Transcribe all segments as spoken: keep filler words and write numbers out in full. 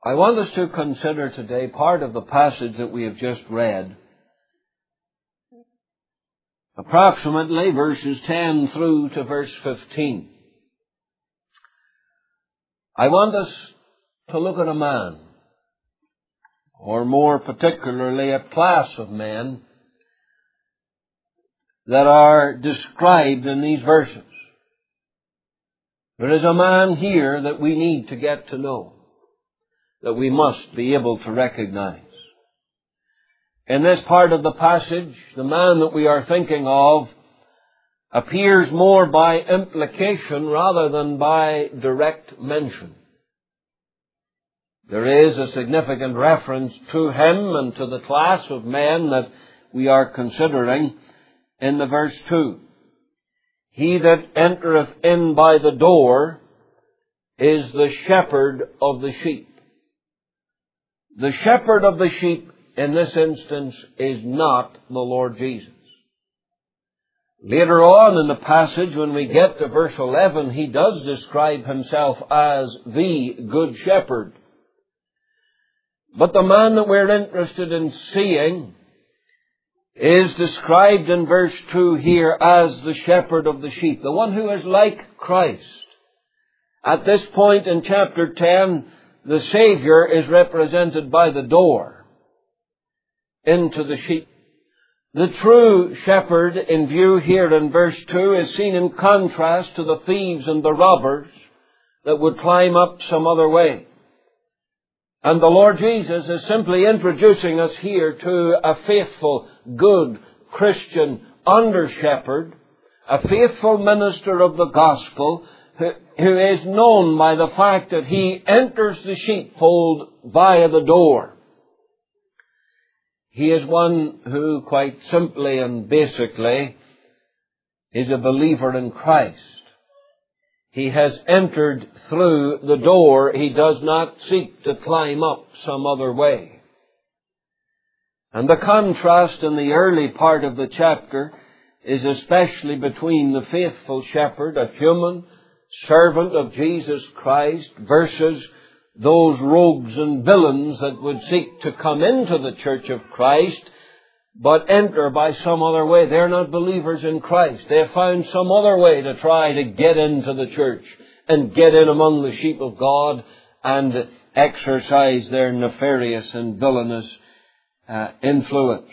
I want us to consider today part of the passage that we have just read, approximately verses ten through to verse fifteen. I want us to look at a man, or more particularly a class of men, that are described in these verses. There is a man here that we need to get to know, that we must be able to recognize. In this part of the passage, the man that we are thinking of appears more by implication rather than by direct mention. There is a significant reference to him and to the class of men that we are considering in the verse two. He that entereth in by the door is the shepherd of the sheep. The shepherd of the sheep in this instance is not the Lord Jesus. Later on in the passage, when we get to verse eleven, he does describe himself as the good shepherd. But the man that we're interested in seeing is described in verse two here as the shepherd of the sheep, the one who is like Christ. At this point in chapter ten, the Savior is represented by the door into the sheep. The true shepherd in view here in verse two is seen in contrast to the thieves and the robbers that would climb up some other way. And the Lord Jesus is simply introducing us here to a faithful, good Christian under-shepherd, a faithful minister of the gospel, who, who is known by the fact that he enters the sheepfold via the door. He is one who quite simply and basically is a believer in Christ. He has entered through the door. He does not seek to climb up some other way. And the contrast in the early part of the chapter is especially between the faithful shepherd, a human servant of Jesus Christ, versus those rogues and villains that would seek to come into the church of Christ but enter by some other way. They're not believers in Christ. They have found some other way to try to get into the church and get in among the sheep of God and exercise their nefarious and villainous uh, influence.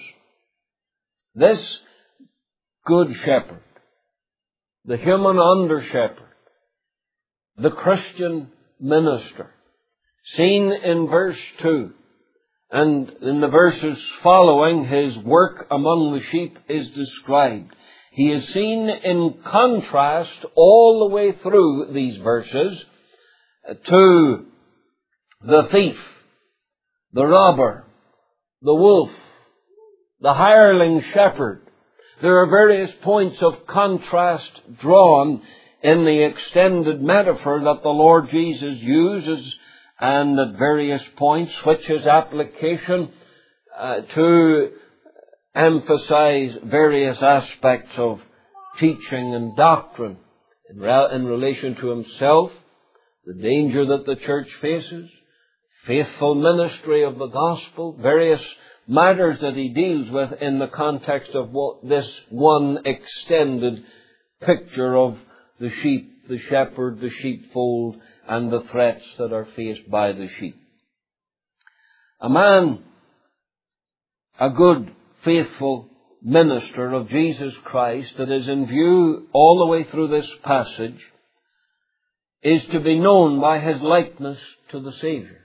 This good shepherd, the human under-shepherd, the Christian minister, seen in verse two, and in the verses following, his work among the sheep is described. He is seen in contrast all the way through these verses to the thief, the robber, the wolf, the hireling shepherd. There are various points of contrast drawn in the extended metaphor that the Lord Jesus uses, and at various points which his application uh, to emphasize various aspects of teaching and doctrine in, re- in relation to himself, the danger that the church faces, faithful ministry of the gospel, various matters that he deals with in the context of what this one extended picture of the sheep, the shepherd, the sheepfold, and the threats that are faced by the sheep. A man, a good, faithful minister of Jesus Christ that is in view all the way through this passage is to be known by his likeness to the Savior.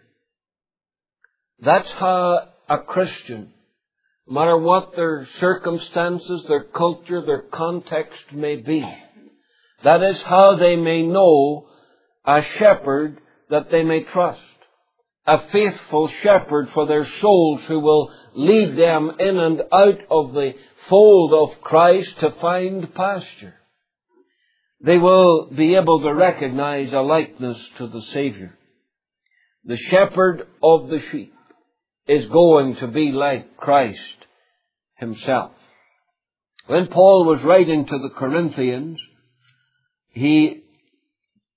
That's how a Christian, no matter what their circumstances, their culture, their context may be, that is how they may know a shepherd that they may trust. A faithful shepherd for their souls who will lead them in and out of the fold of Christ to find pasture. They will be able to recognize a likeness to the Savior. The shepherd of the sheep is going to be like Christ himself. When Paul was writing to the Corinthians, he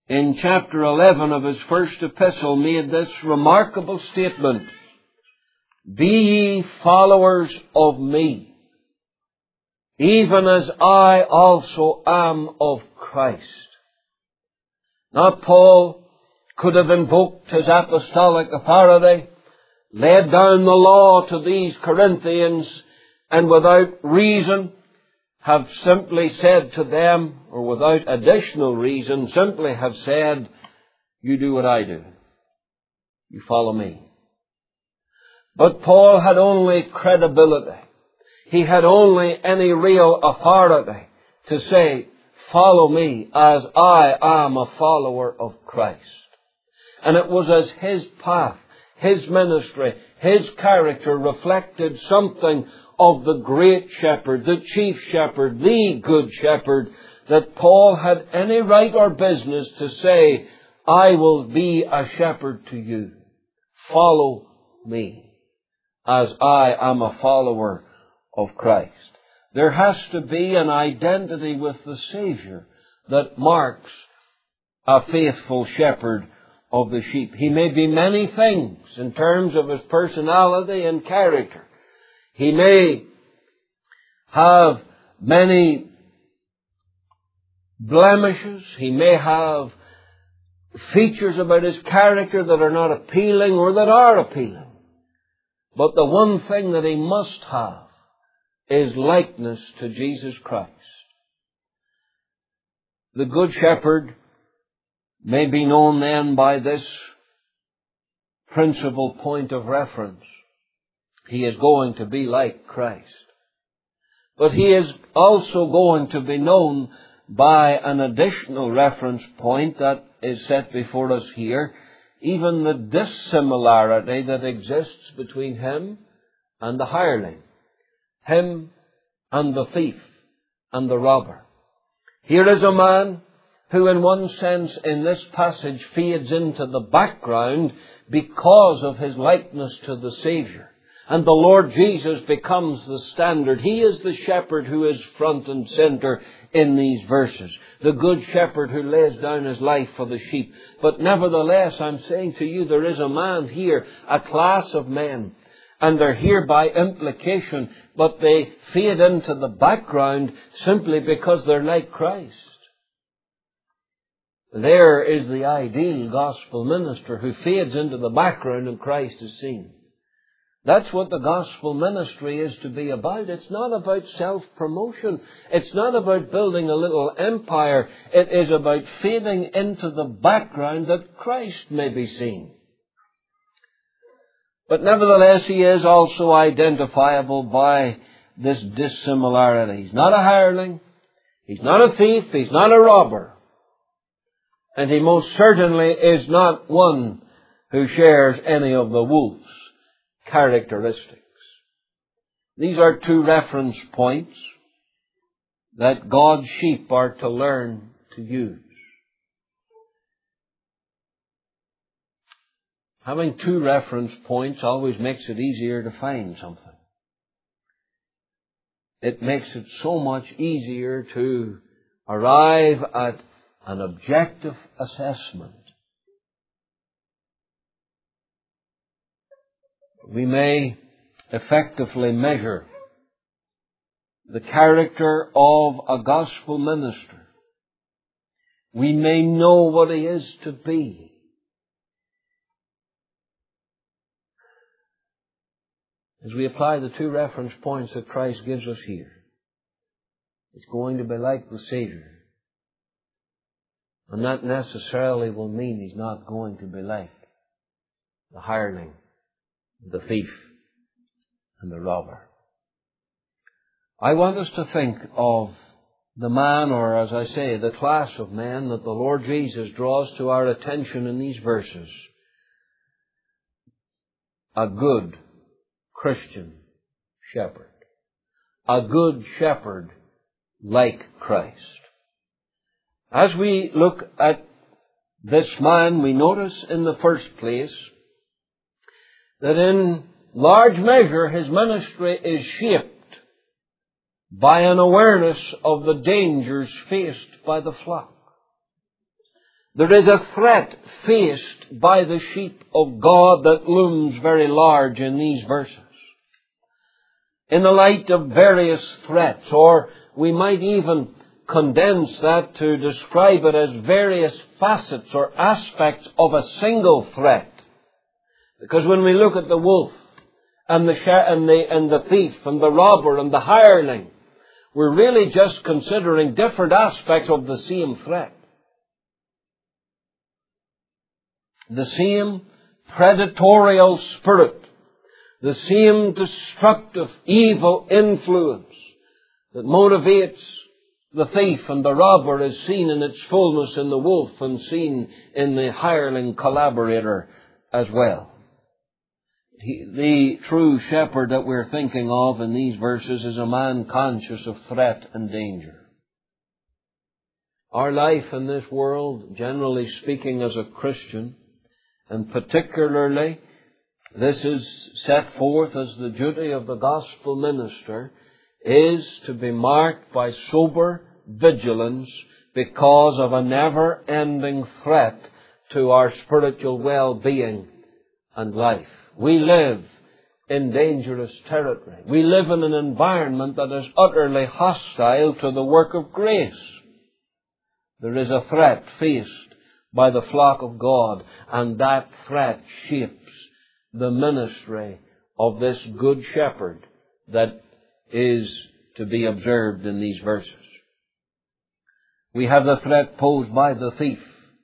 in chapter eleven of his first epistle, made this remarkable statement: "Be ye followers of me, even as I also am of Christ." Now, Paul could have invoked his apostolic authority, laid down the law to these Corinthians, and without reason have simply said to them, or without additional reason, simply have said, "You do what I do. You follow me." But Paul had only credibility. He had only any real authority to say, "Follow me as I am a follower of Christ." And it was as his path, his ministry, his character reflected something of the great shepherd, the chief shepherd, the good shepherd, that Paul had any right or business to say, "I will be a shepherd to you. Follow me, as I am a follower of Christ." There has to be an identity with the Savior that marks a faithful shepherd of the sheep. He may be many things in terms of his personality and character. He may have many blemishes. He may have features about his character that are not appealing or that are appealing. But the one thing that he must have is likeness to Jesus Christ. The Good Shepherd may be known then by this principal point of reference. He is going to be like Christ. But he is also going to be known by an additional reference point that is set before us here, even the dissimilarity that exists between him and the hireling, him and the thief and the robber. Here is a man who in one sense in this passage fades into the background because of his likeness to the Savior. And the Lord Jesus becomes the standard. He is the shepherd who is front and center in these verses. The good shepherd who lays down his life for the sheep. But nevertheless, I'm saying to you, there is a man here, a class of men, and they're here by implication, but they fade into the background simply because they're like Christ. There is the ideal gospel minister who fades into the background and Christ is seen. That's what the gospel ministry is to be about. It's not about self-promotion. It's not about building a little empire. It is about fading into the background that Christ may be seen. But nevertheless, he is also identifiable by this dissimilarity. He's not a hireling. He's not a thief. He's not a robber. And he most certainly is not one who shares any of the wolf's characteristics. These are two reference points that God's sheep are to learn to use. Having two reference points always makes it easier to find something. It makes it so much easier to arrive at an objective assessment. We may effectively measure the character of a gospel minister. We may know what he is to be. As we apply the two reference points that Christ gives us here, it's going to be like the Savior. And that necessarily will mean he's not going to be like the hireling, the thief, and the robber. I want us to think of the man, or as I say, the class of men that the Lord Jesus draws to our attention in these verses. A good Christian shepherd. A good shepherd like Christ. As we look at this man, we notice in the first place that in large measure his ministry is shaped by an awareness of the dangers faced by the flock. There is a threat faced by the sheep of God that looms very large in these verses. In the light of various threats, or we might even condense that to describe it as various facets or aspects of a single threat. Because when we look at the wolf and the, and the, and the thief and the robber and the hireling, we're really just considering different aspects of the same threat. The same predatorial spirit, the same destructive, evil influence that motivates the thief and the robber is seen in its fullness in the wolf and seen in the hireling collaborator as well. He, the true shepherd that we're thinking of in these verses is a man conscious of threat and danger. Our life in this world, generally speaking as a Christian, and particularly this is set forth as the duty of the gospel minister, is to be marked by sober vigilance because of a never-ending threat to our spiritual well-being and life. We live in dangerous territory. We live in an environment that is utterly hostile to the work of grace. There is a threat faced by the flock of God, and that threat shapes the ministry of this good shepherd that is to be observed in these verses. We have the threat posed by the thief.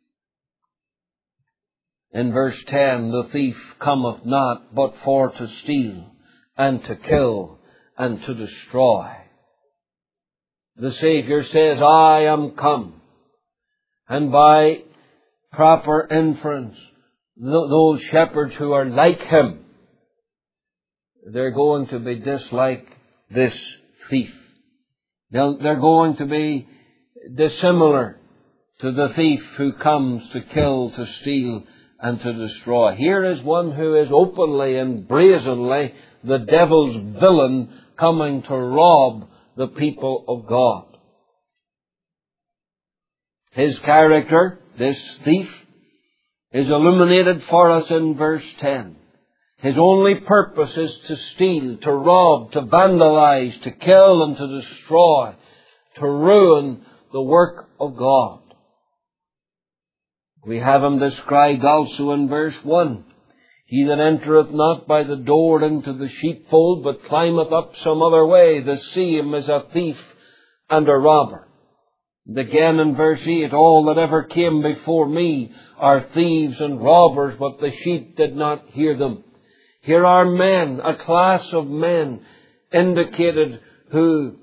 In verse ten, the thief cometh not but for to steal and to kill and to destroy. The Savior says, I am come. And by proper inference, th- those shepherds who are like him, they're going to be dislike this thief. They'll, they're going to be dissimilar to the thief who comes to kill, to steal, and to destroy. Here is one who is openly and brazenly the devil's villain coming to rob the people of God. His character, this thief, is illuminated for us in verse ten. His only purpose is to steal, to rob, to vandalize, to kill and to destroy, to ruin the work of God. We have him described also in verse one. He that entereth not by the door into the sheepfold, but climbeth up some other way, the same is a thief and a robber. And again in verse eight, all that ever came before me are thieves and robbers, but the sheep did not hear them. Here are men, a class of men indicated who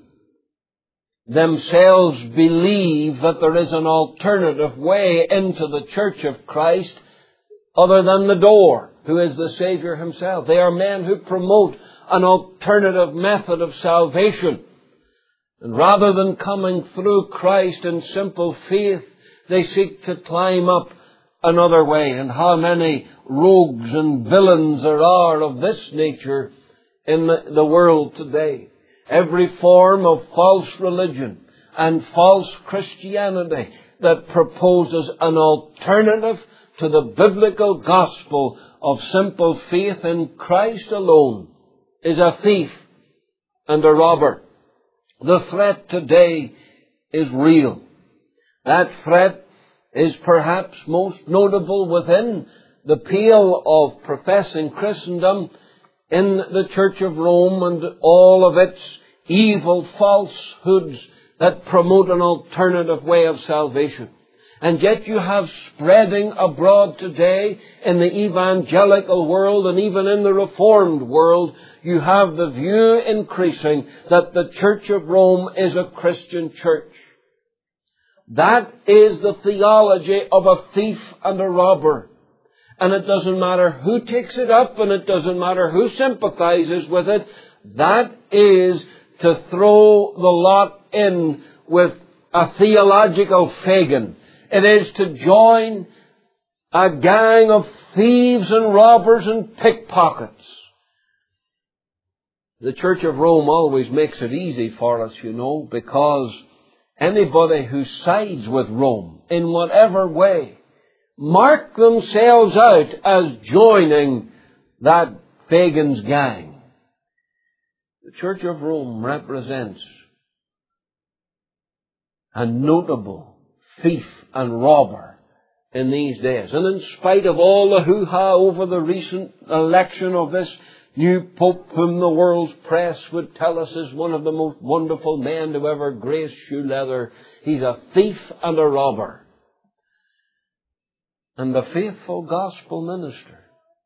themselves believe that there is an alternative way into the church of Christ other than the door, who is the Savior himself. They are men who promote an alternative method of salvation. And rather than coming through Christ in simple faith, they seek to climb up another way. And how many rogues and villains there are of this nature in the, the world today. Every form of false religion and false Christianity that proposes an alternative to the biblical gospel of simple faith in Christ alone is a thief and a robber. The threat today is real. That threat is perhaps most notable within the pale of professing Christendom in the Church of Rome and all of its evil falsehoods that promote an alternative way of salvation. And yet you have spreading abroad today in the evangelical world and even in the Reformed world, you have the view increasing that the Church of Rome is a Christian church. That is the theology of a thief and a robber. And it doesn't matter who takes it up and it doesn't matter who sympathizes with it. That is to throw the lot in with a theological Fagin. It is to join a gang of thieves and robbers and pickpockets. The Church of Rome always makes it easy for us, you know, because anybody who sides with Rome in whatever way mark themselves out as joining that Fagin's gang. The Church of Rome represents a notable thief and robber in these days. And in spite of all the hoo-ha over the recent election of this new Pope, whom the world's press would tell us is one of the most wonderful men to ever grace shoe leather, he's a thief and a robber. And the faithful gospel minister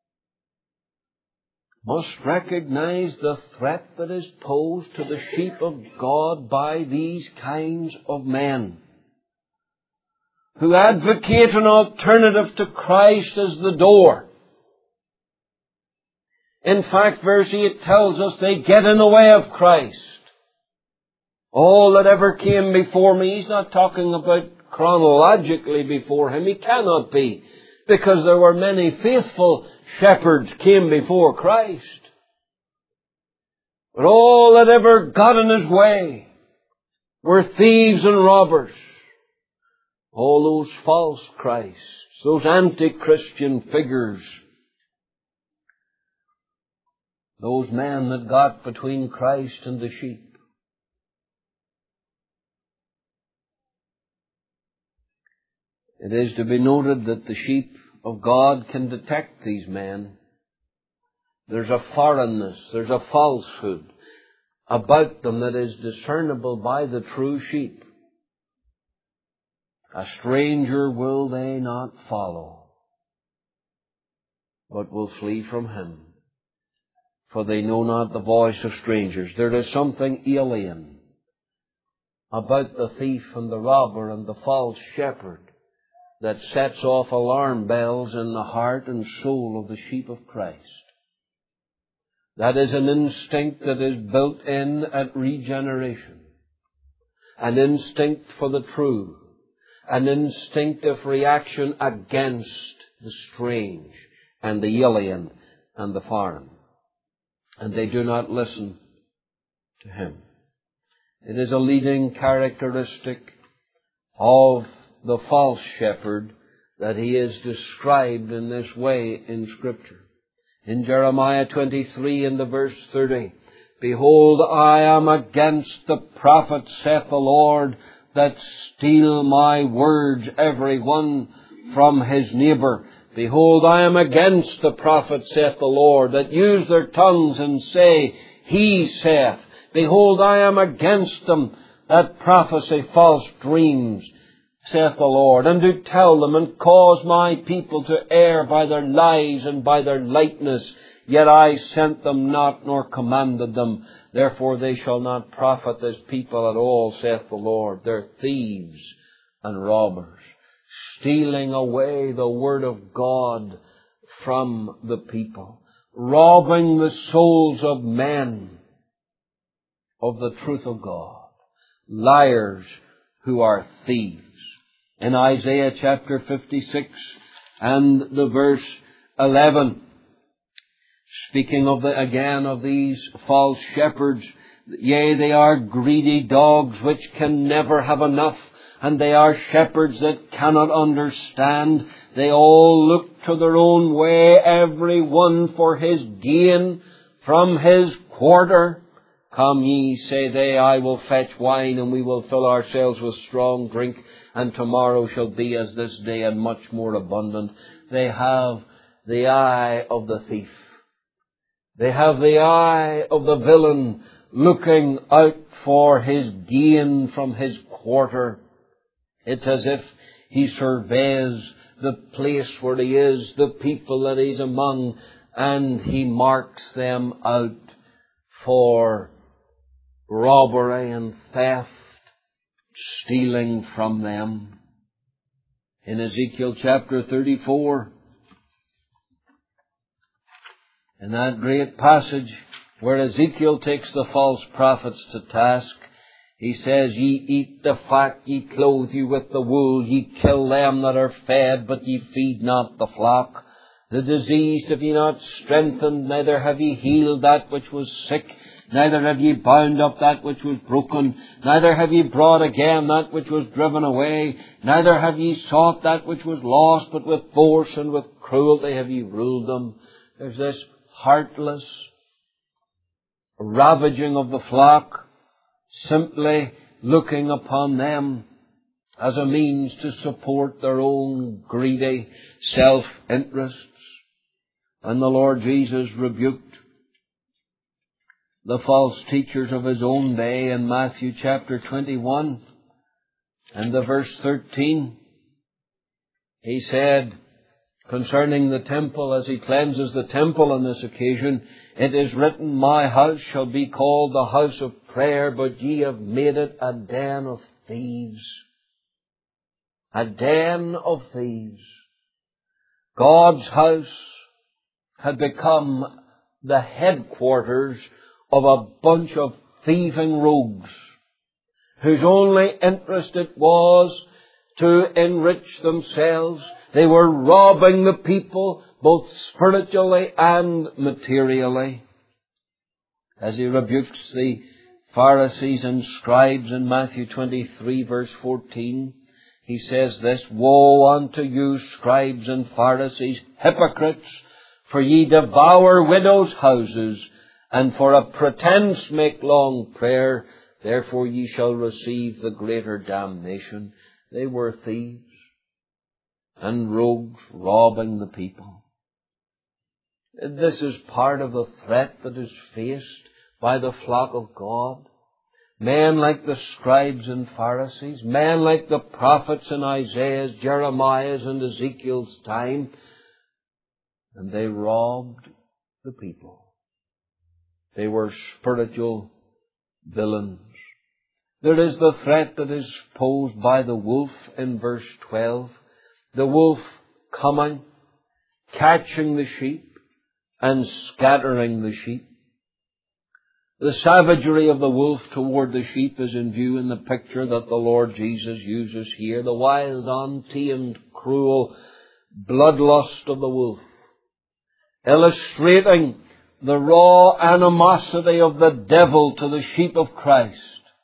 must recognize the threat that is posed to the sheep of God by these kinds of men, who advocate an alternative to Christ as the door. In fact, verse eight tells us they get in the way of Christ. All that ever came before me, he's not talking about chronologically before him. He cannot be, because there were many faithful shepherds came before Christ. But all that ever got in his way were thieves and robbers. All those false Christs, those anti-Christian figures, those men that got between Christ and the sheep. It is to be noted that the sheep of God can detect these men. There's a foreignness, there's a falsehood about them that is discernible by the true sheep. A stranger will they not follow, but will flee from him, for they know not the voice of strangers. There is something alien about the thief and the robber and the false shepherd that sets off alarm bells in the heart and soul of the sheep of Christ. That is an instinct that is built in at regeneration. An instinct for the true. An instinctive reaction against the strange and the alien and the foreign. And they do not listen to him. It is a leading characteristic of the false shepherd that he is described in this way in Scripture. In Jeremiah twenty-three in the verse thirty, Behold, I am against the prophets, saith the Lord, that steal my words, every one from his neighbour. Behold, I am against the prophets, saith the Lord, that use their tongues and say, He saith. Behold, I am against them that prophesy false dreams, saith the Lord, and do tell them, and cause my people to err by their lies and by their lightness. Yet I sent them not, nor commanded them. Therefore they shall not profit this people at all, saith the Lord. They're thieves and robbers, stealing away the word of God from the people, robbing the souls of men of the truth of God. Liars who are thieves. In Isaiah chapter fifty-six and the verse eleven, speaking of the, again of these false shepherds, yea, they are greedy dogs which can never have enough, and they are shepherds that cannot understand. They all look to their own way, every one for his gain from his quarter. Come ye, say they, I will fetch wine, and we will fill ourselves with strong drink, and tomorrow shall be as this day, and much more abundant. They have the eye of the thief. They have the eye of the villain, looking out for his gain from his quarter. It's as if he surveys the place where he is, the people that he's among, and he marks them out for robbery and theft, stealing from them. In Ezekiel chapter thirty-four, in that great passage where Ezekiel takes the false prophets to task, he says, Ye eat the fat, ye clothe you with the wool, ye kill them that are fed, but ye feed not the flock. The diseased have ye not strengthened, neither have ye healed that which was sick. Neither have ye bound up that which was broken. Neither have ye brought again that which was driven away. Neither have ye sought that which was lost, but with force and with cruelty have ye ruled them. There's this heartless ravaging of the flock, simply looking upon them as a means to support their own greedy self-interests. And the Lord Jesus rebuked the false teachers of His own day in Matthew chapter twenty-one and the verse thirteen. He said concerning the temple, as He cleanses the temple on this occasion, "It is written, My house shall be called the house of prayer, but ye have made it a den of thieves." A den of thieves. God's house had become the headquarters of a bunch of thieving rogues whose only interest it was to enrich themselves. They were robbing the people both spiritually and materially. As He rebukes the Pharisees and scribes in Matthew twenty-three verse fourteen, He says this, "Woe unto you, scribes and Pharisees, hypocrites! For ye devour widows' houses, and for a pretence make long prayer. Therefore ye shall receive the greater damnation." They were thieves and rogues robbing the people. This is part of the threat that is faced by the flock of God. Men like the scribes and Pharisees, men like the prophets in Isaiah's, Jeremiah's and Ezekiel's time, and they robbed the people. They were spiritual villains. There is the threat that is posed by the wolf in verse twelve. The wolf coming, catching the sheep, and scattering the sheep. The savagery of the wolf toward the sheep is in view in the picture that the Lord Jesus uses here. The wild, untamed, cruel bloodlust of the wolf, illustrating the raw animosity of the devil to the sheep of Christ.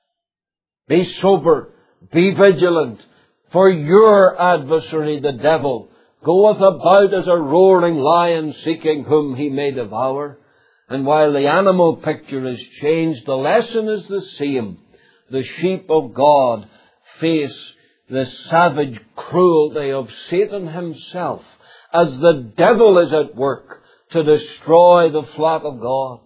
Be sober, be vigilant, for your adversary, the devil, goeth about as a roaring lion, seeking whom he may devour. And while the animal picture is changed, the lesson is the same. The sheep of God face the savage cruelty of Satan himself as the devil is at work to destroy the flock of God.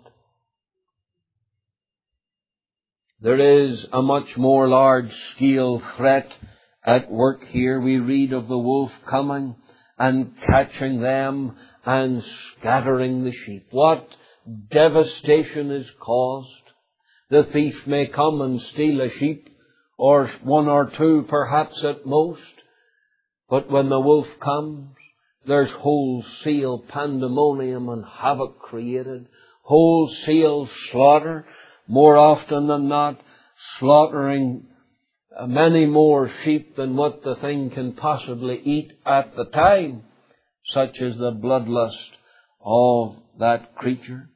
There is a much more large-scale threat at work here. We read of the wolf coming and catching them and scattering the sheep. What devastation is caused. The thief may come and steal a sheep, or one or two perhaps at most. But when the wolf comes, there's wholesale pandemonium and havoc created. Wholesale slaughter, more often than not, slaughtering many more sheep than what the thing can possibly eat at the time. Such is the bloodlust of that creature.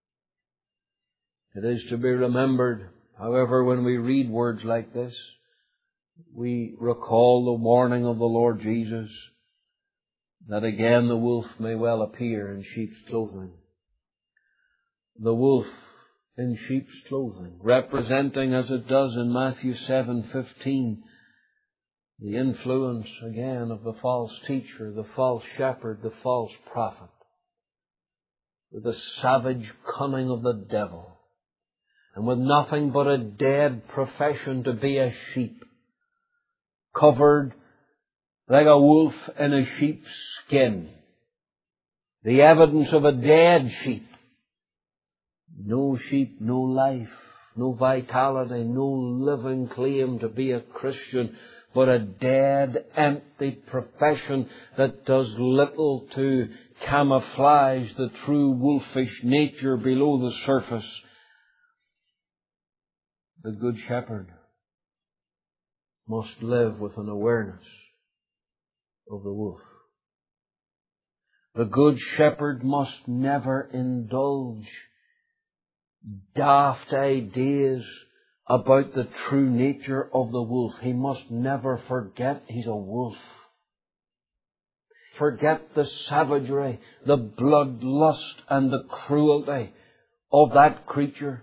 It is to be remembered, however, when we read words like this, we recall the warning of the Lord Jesus that again the wolf may well appear in sheep's clothing. The wolf in sheep's clothing, representing, as it does in Matthew seven fifteen, the influence again of the false teacher, the false shepherd, the false prophet, with the savage cunning of the devil, and with nothing but a dead profession to be a sheep, covered like a wolf in a sheep's skin. The evidence of a dead sheep. No sheep, no life, no vitality, no living claim to be a Christian, but a dead, empty profession that does little to camouflage the true wolfish nature below the surface. The Good Shepherd must live with an awareness of the wolf. The Good Shepherd must never indulge daft ideas about the true nature of the wolf. He must never forget he's a wolf. Forget the savagery, the bloodlust and the cruelty of that creature.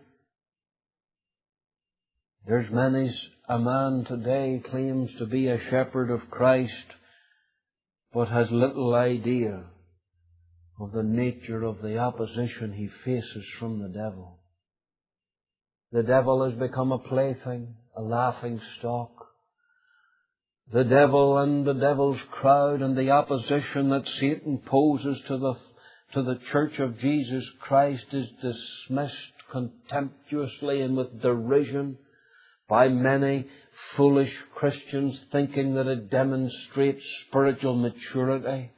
There's many a man today claims to be a shepherd of Christ, but has little idea of the nature of the opposition he faces from the devil. The devil has become a plaything, a laughing stock. The devil and the devil's crowd and the opposition that Satan poses to the, to the church of Jesus Christ is dismissed contemptuously and with derision by many foolish Christians, thinking that it demonstrates spiritual maturity.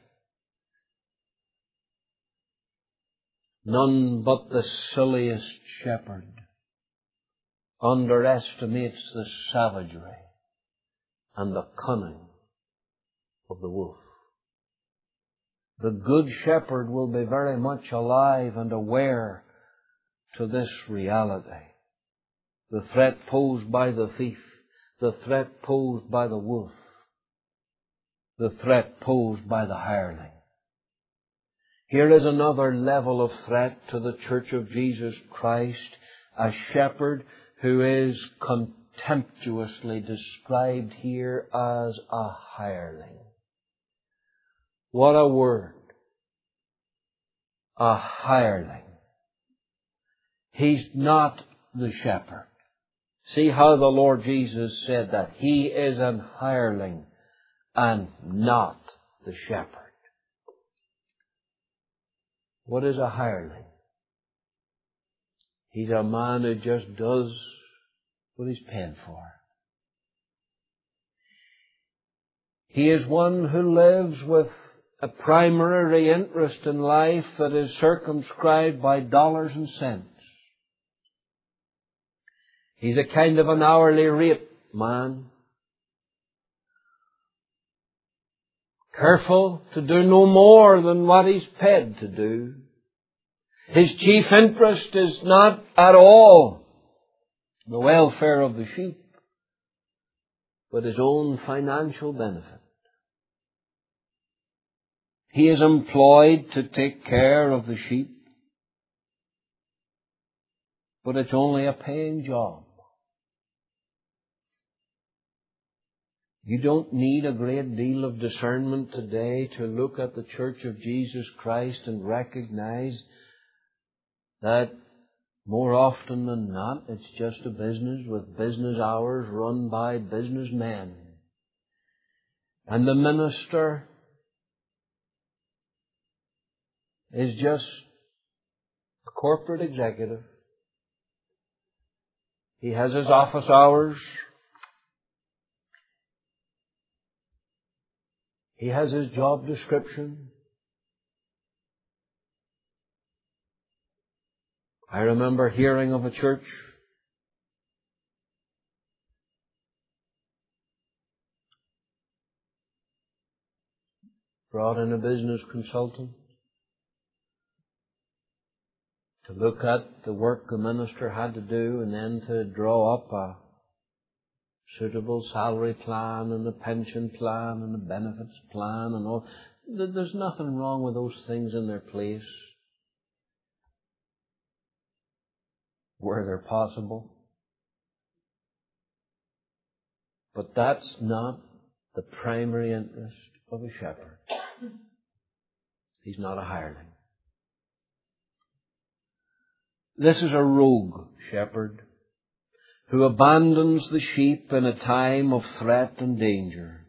None but the silliest shepherd underestimates the savagery and the cunning of the wolf. The good shepherd will be very much alive and aware to this reality. The threat posed by the thief, the threat posed by the wolf, the threat posed by the hireling. Here is another level of threat to the church of Jesus Christ, a shepherd who is contemptuously described here as a hireling. What a word! A hireling. He's not the shepherd. See how the Lord Jesus said that. He is an hireling and not the shepherd. What is a hireling? He's a man who just does what he's paid for. He is one who lives with a primary interest in life that is circumscribed by dollars and cents. He's a kind of an hourly rate man. Careful to do no more than what he's paid to do. His chief interest is not at all the welfare of the sheep, but his own financial benefit. He is employed to take care of the sheep, but it's only a paying job. You don't need a great deal of discernment today to look at the Church of Jesus Christ and recognize that more often than not, it's just a business with business hours run by businessmen. And the minister is just a corporate executive. He has his office hours. He has his job description. I remember hearing of a church brought in a business consultant to look at the work the minister had to do and then to draw up a suitable salary plan and a pension plan and a benefits plan and all. There's nothing wrong with those things in their place where they're possible. But that's not the primary interest of a shepherd. He's not a hireling. This is a rogue shepherd who abandons the sheep in a time of threat and danger.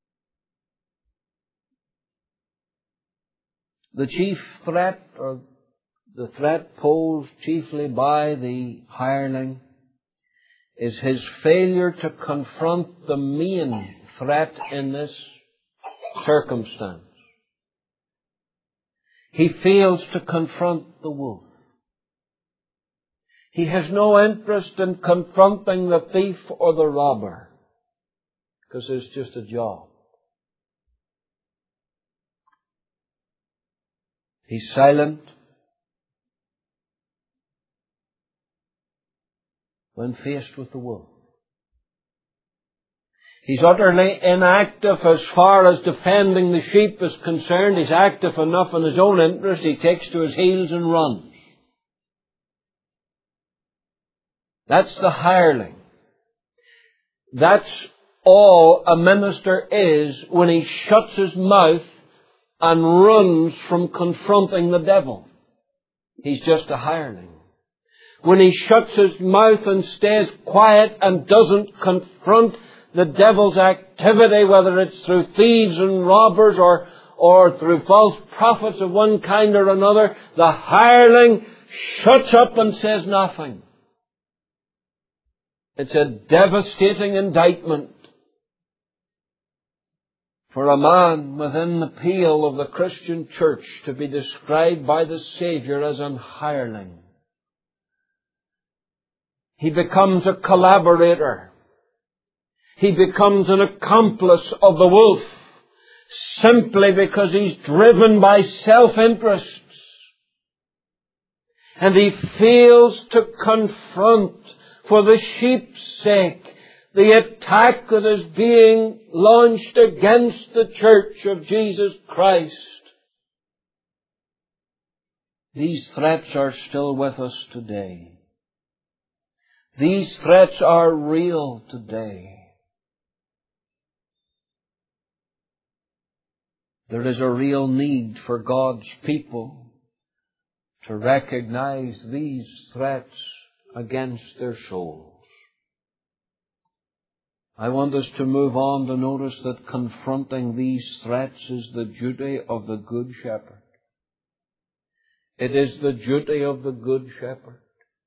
The chief threat, or the threat posed chiefly by the hireling, is his failure to confront the main threat in this circumstance. He fails to confront the wolf. He has no interest in confronting the thief or the robber, because it's just a job. He's silent. when faced with the wolf. He's utterly inactive as far as defending the sheep is concerned. He's active enough in his own interest. He takes to his heels and runs. That's the hireling. That's all a minister is when he shuts his mouth and runs from confronting the devil. He's just a hireling. When he shuts his mouth and stays quiet and doesn't confront the devil's activity, whether it's through thieves and robbers or, or through false prophets of one kind or another, the hireling shuts up and says nothing. It's a devastating indictment for a man within the pale of the Christian church to be described by the Saviour as an hireling. He becomes a collaborator. He becomes an accomplice of the wolf simply because he's driven by self-interests. And he fails to confront, for the sheep's sake, the attack that is being launched against the church of Jesus Christ. These threats are still with us today. These threats are real today. There is a real need for God's people to recognize these threats against their souls. I want us to move on to notice that confronting these threats is the duty of the Good Shepherd. It is the duty of the Good Shepherd.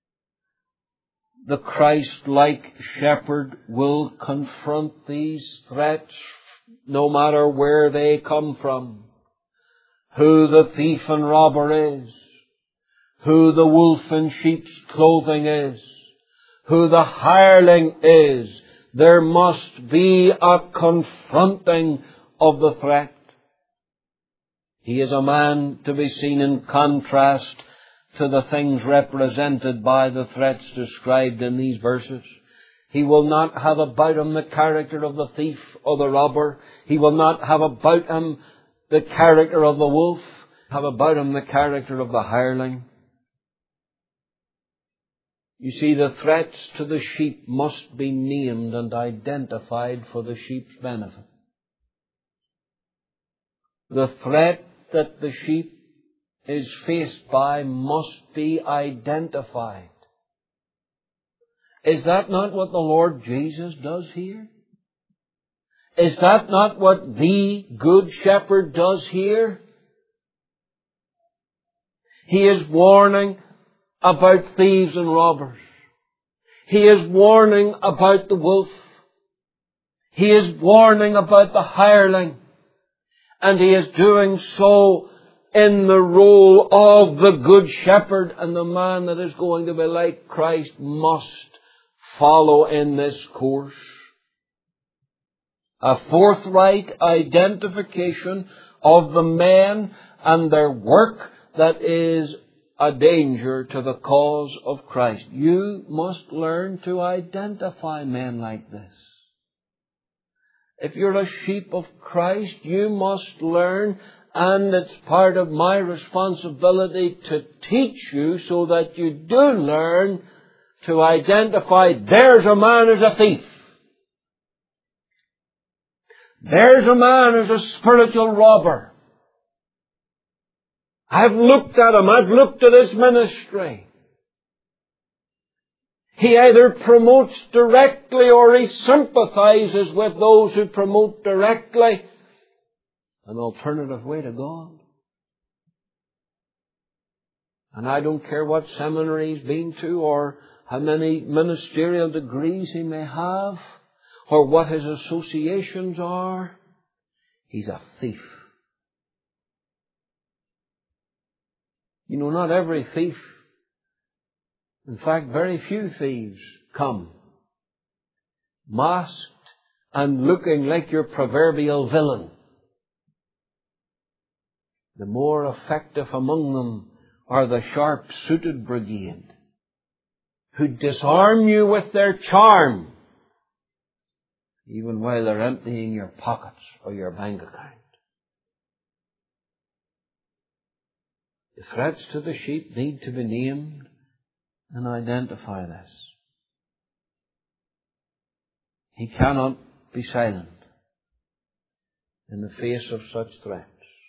The Christ-like shepherd will confront these threats no matter where they come from. Who the thief and robber is, who the wolf in sheep's clothing is, who the hireling is, there must be a confronting of the threat. He is a man to be seen in contrast to the things represented by the threats described in these verses. He will not have about him the character of the thief or the robber. He will not have about him the character of the wolf, have about him the character of the hireling. You see, the threats to the sheep must be named and identified for the sheep's benefit. The threat that the sheep is faced by must be identified. Is that not what the Lord Jesus does here? Is that not what the Good Shepherd does here? He is warning about thieves and robbers. He is warning about the wolf. He is warning about the hireling. And he is doing so in the role of the Good Shepherd, and the man that is going to be like Christ must follow in this course. A forthright identification of the men and their work that is a danger to the cause of Christ. You must learn to identify men like this. If you're a sheep of Christ, you must learn, and it's part of my responsibility to teach you so that you do learn to identify, there's a man who's a thief. There's a man who's a spiritual robber. I've looked at him. I've looked at his ministry. He either promotes directly or he sympathizes with those who promote directly. An alternative way to God. And I don't care what seminary he's been to or how many ministerial degrees he may have or what his associations are. He's a thief. You know, not every thief, in fact, very few thieves come masked and looking like your proverbial villain. The more effective among them are the sharp-suited brigade, who disarm you with their charm, even while they're emptying your pockets or your bank account. The threats to the sheep need to be named and identify this. He cannot be silent in the face of such threats.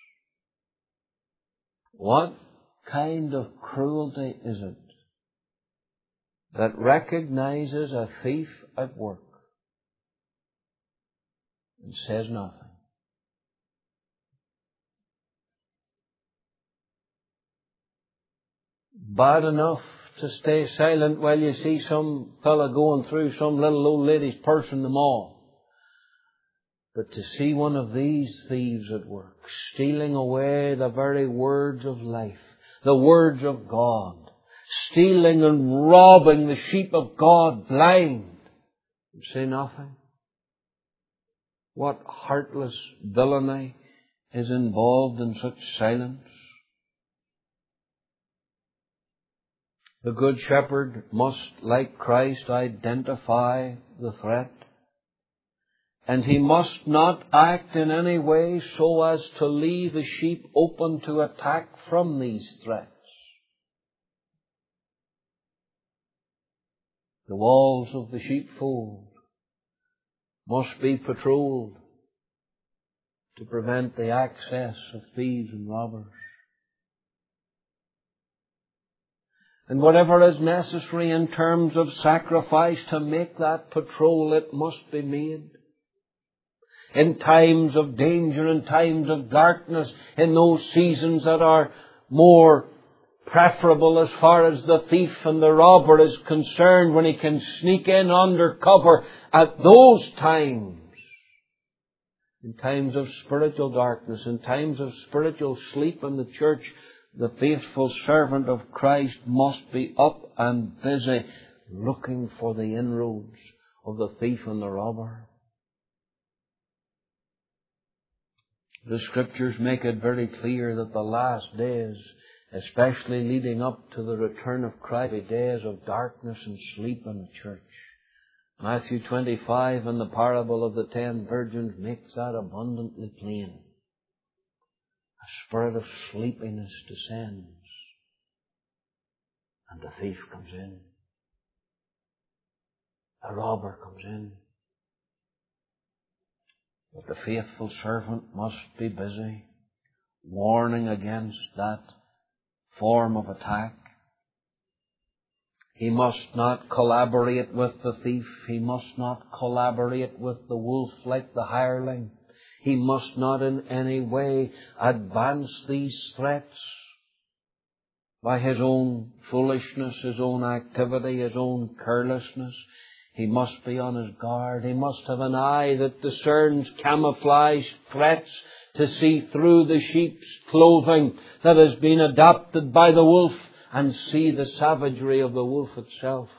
What kind of cruelty is it that recognizes a thief at work and says nothing? Bad enough to stay silent while you see some fella going through some little old lady's purse in the mall. But to see one of these thieves at work, stealing away the very words of life, the words of God, stealing and robbing the sheep of God blind, and say nothing. What heartless villainy is involved in such silence? The Good Shepherd must, like Christ, identify the threat. And he must not act in any way so as to leave the sheep open to attack from these threats. The walls of the sheepfold must be patrolled to prevent the access of thieves and robbers. And whatever is necessary in terms of sacrifice to make that patrol, it must be made. In times of danger, in times of darkness, in those seasons that are more preferable as far as the thief and the robber is concerned, when he can sneak in under cover, at those times, in times of spiritual darkness, in times of spiritual sleep in the church, the faithful servant of Christ must be up and busy looking for the inroads of the thief and the robber. The Scriptures make it very clear that the last days, especially leading up to the return of Christ, will be days of darkness and sleep in the church. Matthew twenty-five and the parable of the ten virgins makes that abundantly plain. A spirit of sleepiness descends, and the thief comes in. The robber comes in. But the faithful servant must be busy warning against that form of attack. He must not collaborate with the thief. He must not collaborate with the wolf like the hireling. He must not in any way advance these threats by his own foolishness, his own activity, his own carelessness. He must be on his guard. He must have an eye that discerns camouflaged threats to see through the sheep's clothing that has been adopted by the wolf and see the savagery of the wolf itself.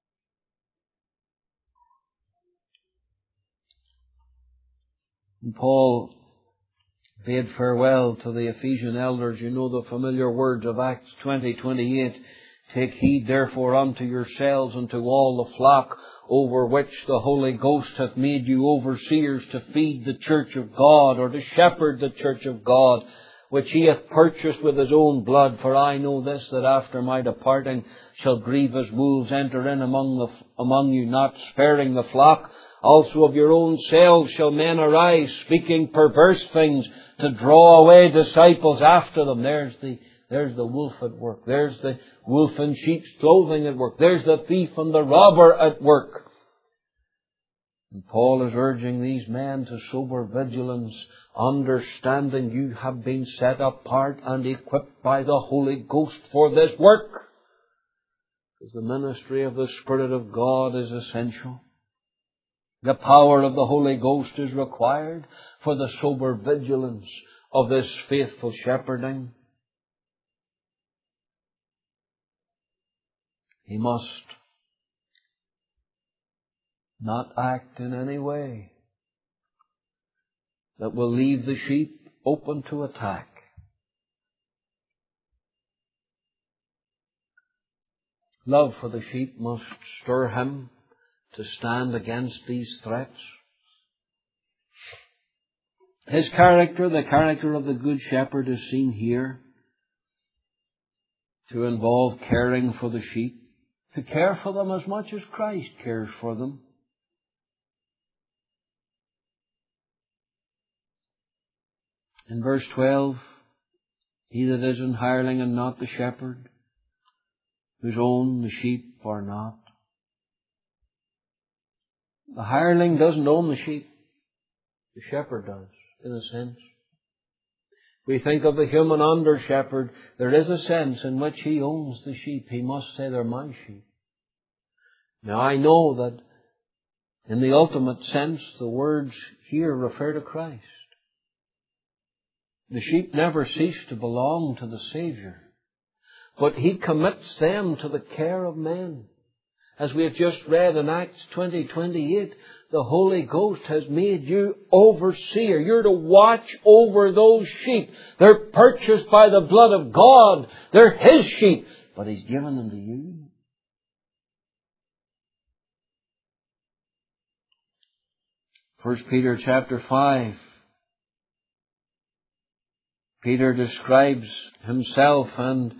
And Paul bade farewell to the Ephesian elders. You know the familiar words of Acts twenty twenty-eight. Take heed therefore unto yourselves and to all the flock over which the Holy Ghost hath made you overseers, to feed the church of God, or to shepherd the church of God, which he hath purchased with his own blood. For I know this, that after my departing shall grievous wolves enter in among the among you, not sparing the flock. Also of your own selves shall men arise, speaking perverse things, to draw away disciples after them. There's the There's the wolf at work. There's the wolf in sheep's clothing at work. There's the thief and the robber at work. And Paul is urging these men to sober vigilance, understanding you have been set apart and equipped by the Holy Ghost for this work. Because the ministry of the Spirit of God is essential. The power of the Holy Ghost is required for the sober vigilance of this faithful shepherding. He must not act in any way that will leave the sheep open to attack. love for the sheep must stir him to stand against these threats. His character, the character of the Good Shepherd, is seen here to involve caring for the sheep, to care for them as much as Christ cares for them. In verse twelve, he that is an hireling and not the shepherd, whose own the sheep are not. The hireling doesn't own the sheep. The shepherd does, in a sense. We think of the human under-shepherd. There is a sense in which he owns the sheep. He must say, they're my sheep. Now, I know that in the ultimate sense, the words here refer to Christ. The sheep never cease to belong to the Saviour, but He commits them to the care of men. As we have just read in Acts twenty twenty-eight, the Holy Ghost has made you overseer. You're to watch over those sheep. They're purchased by the blood of God. They're His sheep, but He's given them to you. First Peter chapter five. Peter describes himself and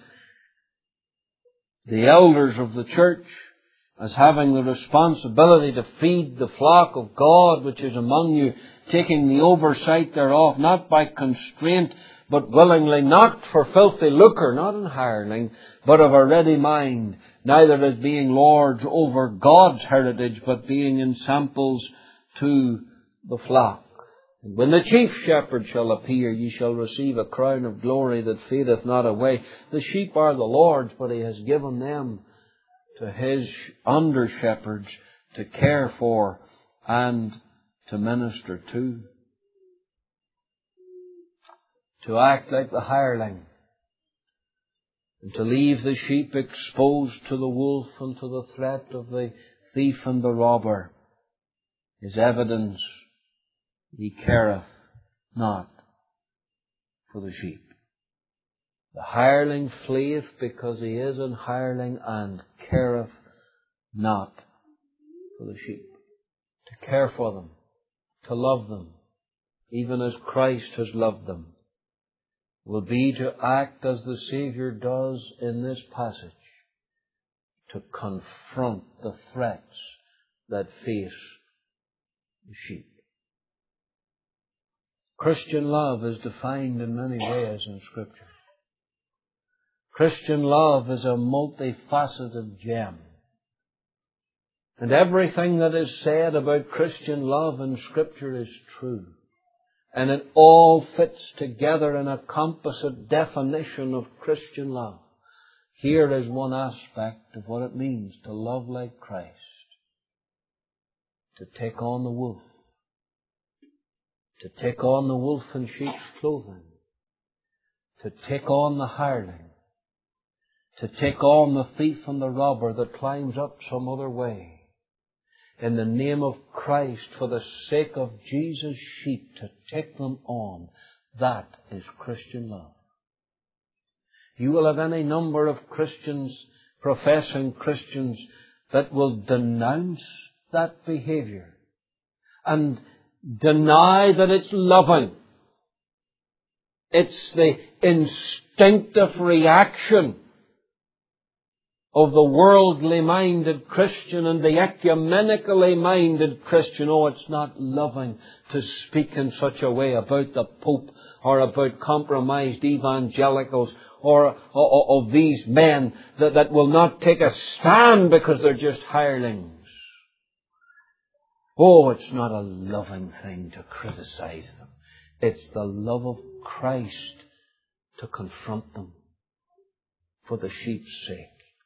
the elders of the church as having the responsibility to feed the flock of God which is among you, taking the oversight thereof, not by constraint, but willingly, not for filthy lucre, not in hireling, but of a ready mind, neither as being lords over God's heritage, but being ensamples to the flock. And when the chief shepherd shall appear, ye shall receive a crown of glory that fadeth not away. The sheep are the Lord's, but He has given them to His under-shepherds to care for and to minister to. To act like the hireling, and to leave the sheep exposed to the wolf and to the threat of the thief and the robber, is evidence He careth not for the sheep. The hireling fleeth because he is an hireling and careth not for the sheep. To care for them, to love them, even as Christ has loved them, will be to act as the Saviour does in this passage, to confront the threats that face the sheep. Christian love is defined in many ways in Scripture. Christian love is a multifaceted gem. And everything that is said about Christian love in Scripture is true. And it all fits together in a composite definition of Christian love. Here is one aspect of what it means to love like Christ. To take on the wolf. To take on the wolf in sheep's clothing. To take on the hireling. To take on the thief and the robber that climbs up some other way. In the name of Christ, for the sake of Jesus' sheep, to take them on. That is Christian love. You will have any number of Christians, professing Christians, that will denounce that behavior and deny that it's loving. It's the instinctive reaction of the worldly-minded Christian and the ecumenically-minded Christian. Oh, it's not loving to speak in such a way about the Pope or about compromised evangelicals or, or of these men that, that will not take a stand because they're just hirelings. Oh, it's not a loving thing to criticize them. It's the love of Christ to confront them for the sheep's sake.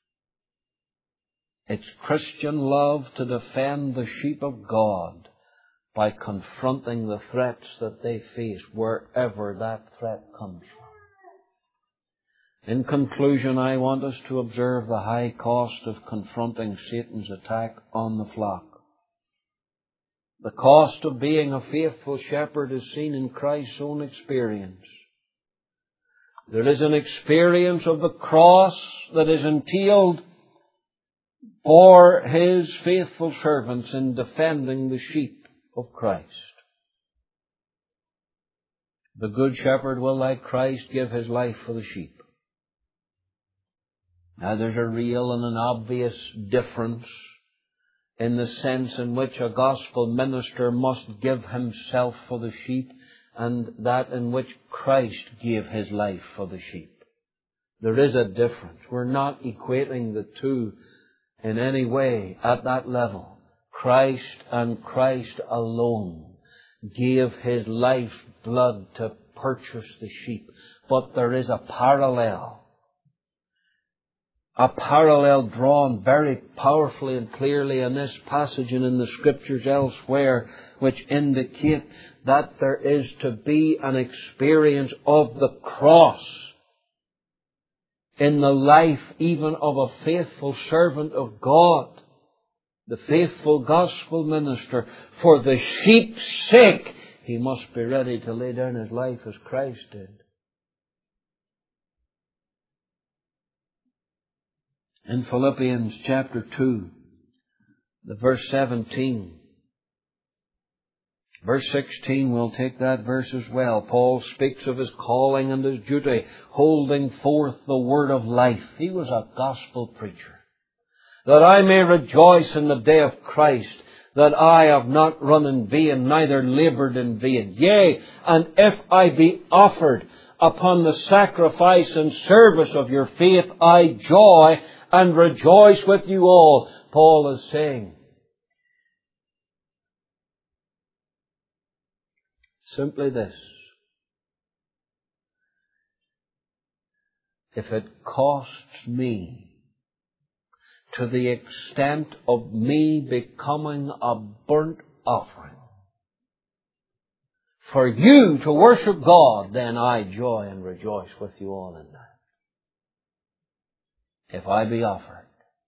It's Christian love to defend the sheep of God by confronting the threats that they face wherever that threat comes from. In conclusion, I want us to observe the high cost of confronting Satan's attack on the flock. The cost of being a faithful shepherd is seen in Christ's own experience. There is an experience of the cross that is entailed for His faithful servants in defending the sheep of Christ. The Good Shepherd will, like Christ, give His life for the sheep. Now there's a real and an obvious difference in the sense in which a gospel minister must give himself for the sheep and that in which Christ gave His life for the sheep. There is a difference. We're not equating the two in any way at that level. Christ and Christ alone gave His life blood to purchase the sheep. But there is a parallel. A parallel drawn very powerfully and clearly in this passage and in the Scriptures elsewhere, which indicate that there is to be an experience of the cross in the life even of a faithful servant of God, the faithful gospel minister. For the sheep's sake, he must be ready to lay down his life as Christ did. In Philippians chapter two, the verse seventeen, verse sixteen, we'll take that verse as well. Paul speaks of his calling and his duty, holding forth the word of life. He was a gospel preacher. That I may rejoice in the day of Christ, that I have not run in vain, neither laboured in vain. Yea, and if I be offered upon the sacrifice and service of your faith, I joy and rejoice with you all. Paul is saying, simply this: if it costs me to the extent of me becoming a burnt offering for you to worship God, then I joy and rejoice with you all in that. If I be offered.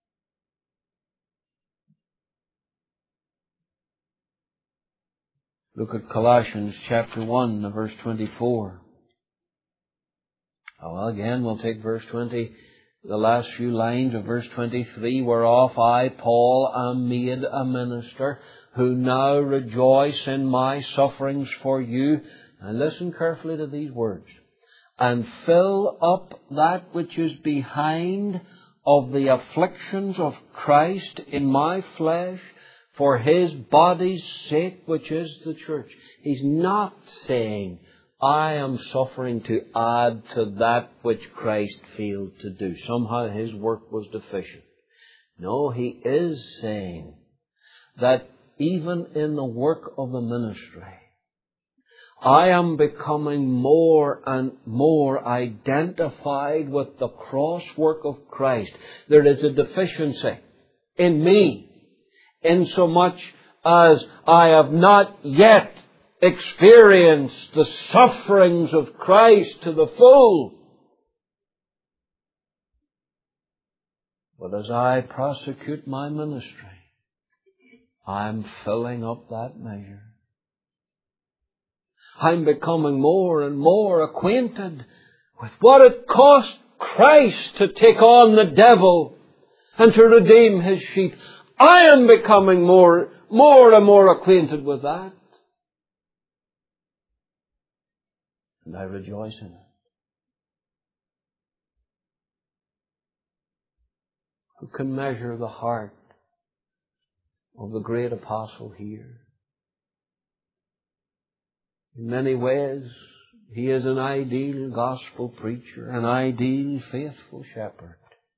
Look at Colossians chapter one, verse twenty-four. Oh, well, again, we'll take verse twenty, the last few lines of verse twenty-three, whereof I, Paul, am made a minister, who now rejoice in my sufferings for you. And listen carefully to these words. And fill up that which is behind of the afflictions of Christ in my flesh, for His body's sake, which is the church. He's not saying, I am suffering to add to that which Christ failed to do. Somehow His work was deficient. No, He is saying that even in the work of the ministry, I am becoming more and more identified with the cross work of Christ. There is a deficiency in me, insomuch as I have not yet experienced the sufferings of Christ to the full. But as I prosecute my ministry, I'm filling up that measure. I'm becoming more and more acquainted with what it cost Christ to take on the devil and to redeem His sheep. I am becoming more, more and more acquainted with that. And I rejoice in it. Who can measure the heart of the great apostle here? In many ways, he is an ideal gospel preacher, an ideal faithful shepherd.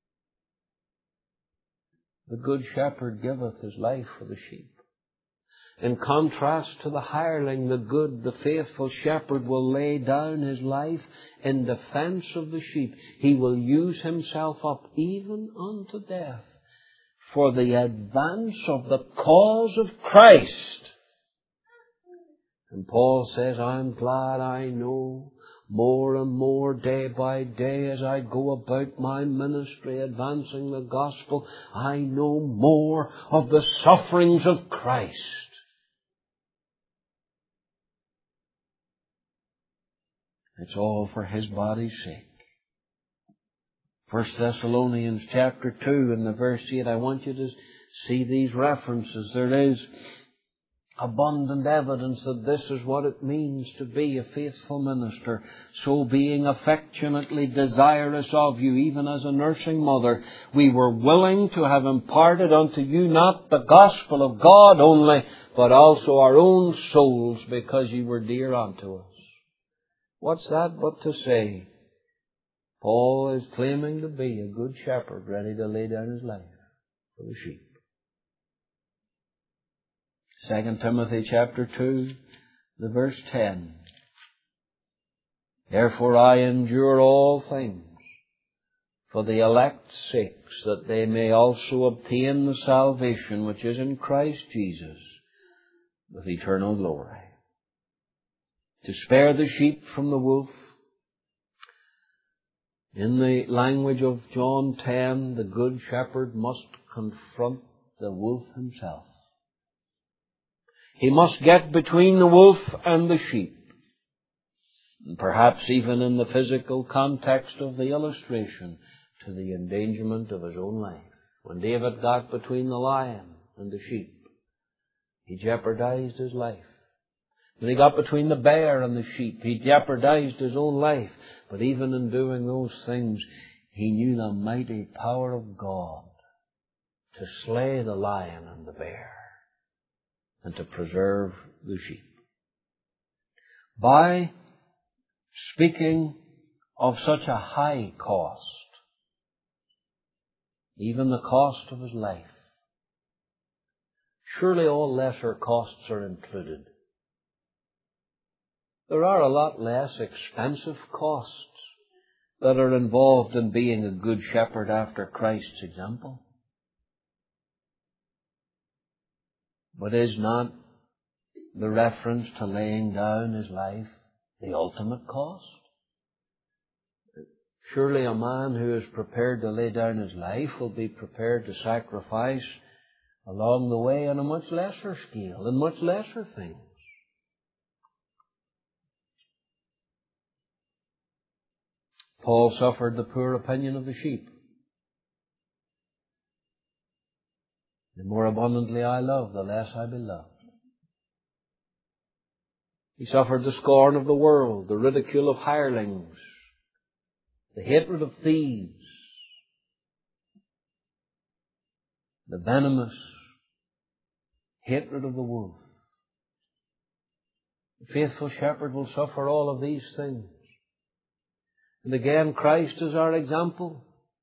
The good shepherd giveth his life for the sheep. In contrast to the hireling, the good, the faithful shepherd will lay down his life in defense of the sheep. He will use himself up even unto death for the advance of the cause of Christ. And Paul says, I'm glad I know more and more day by day as I go about my ministry advancing the gospel, I know more of the sufferings of Christ. It's all for His body's sake. First Thessalonians chapter two and the verse eight, I want you to see these references. There is abundant evidence that this is what it means to be a faithful minister. So being affectionately desirous of you, even as a nursing mother, we were willing to have imparted unto you not the gospel of God only, but also our own souls, because you were dear unto us. What's that but to say? Paul is claiming to be a good shepherd, ready to lay down his life for the sheep. Second Timothy chapter two, the verse ten. Therefore I endure all things for the elect's sakes, that they may also obtain the salvation which is in Christ Jesus with eternal glory. To spare the sheep from the wolf. In the language of John ten, the good shepherd must confront the wolf himself. He must get between the wolf and the sheep. And perhaps even in the physical context of the illustration, to the endangerment of his own life. When David got between the lion and the sheep, he jeopardized his life. When he got between the bear and the sheep, he jeopardized his own life. But even in doing those things, he knew the mighty power of God to slay the lion and the bear and to preserve the sheep. By speaking of such a high cost, even the cost of his life, surely all lesser costs are included. There are a lot less expensive costs that are involved in being a good shepherd after Christ's example. But is not the reference to laying down his life the ultimate cost? Surely a man who is prepared to lay down his life will be prepared to sacrifice along the way on a much lesser scale, in much lesser things. Paul suffered the poor opinion of the sheep. The more abundantly I love, the less I be loved. He suffered the scorn of the world, the ridicule of hirelings, the hatred of thieves, the venomous hatred of the wolf. The faithful shepherd will suffer all of these things. And again, Christ is our example.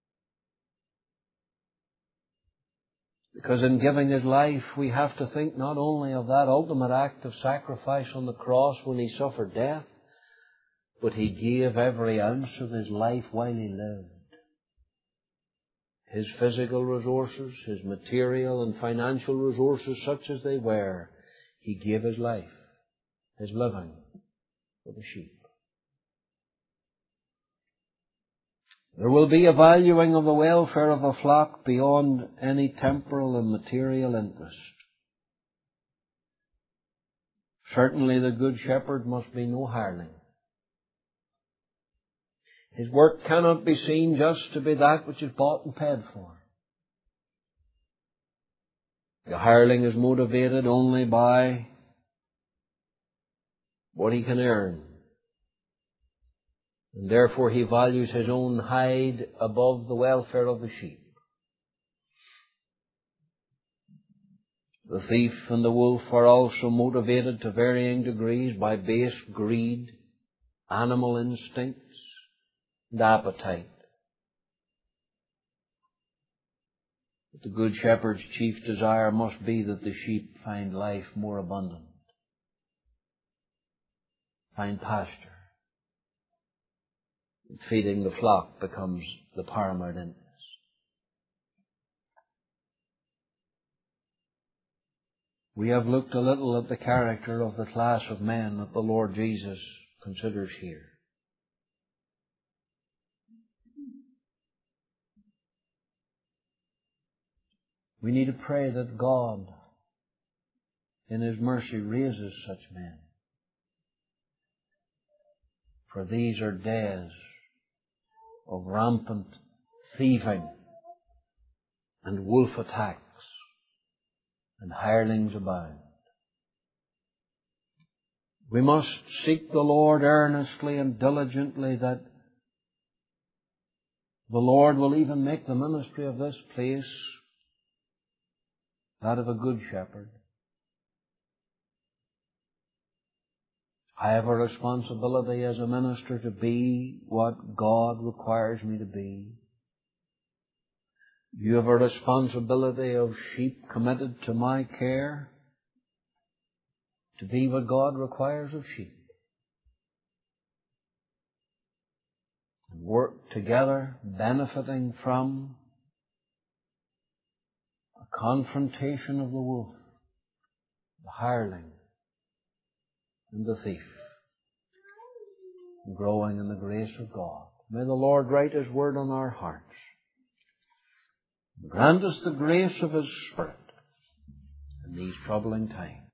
Because in giving his life, we have to think not only of that ultimate act of sacrifice on the cross when he suffered death, but he gave every ounce of his life while he lived. His physical resources, his material and financial resources, such as they were, he gave his life, his living, for the sheep. There will be a valuing of the welfare of a flock beyond any temporal and material interest. Certainly the good shepherd must be no hireling. His work cannot be seen just to be that which is bought and paid for. The hireling is motivated only by what he can earn. And therefore he values his own hide above the welfare of the sheep. The thief and the wolf are also motivated to varying degrees by base greed, animal instincts, and appetite. But the good shepherd's chief desire must be that the sheep find life more abundant, find pasture. Feeding the flock becomes the paramount interest. We have looked a little at the character of the class of men that the Lord Jesus considers here. We need to pray that God, in His mercy, raises such men. For these are days of rampant thieving, and wolf attacks, and hirelings abound. We must seek the Lord earnestly and diligently, that the Lord will even make the ministry of this place that of a good shepherd. I have a responsibility as a minister to be what God requires me to be. You have a responsibility of sheep committed to my care, to be what God requires of sheep. And work together, benefiting from a confrontation of the wolf, the hireling, and the thief, and growing in the grace of God. May the Lord write His word on our hearts. Grant us the grace of His Spirit in these troubling times.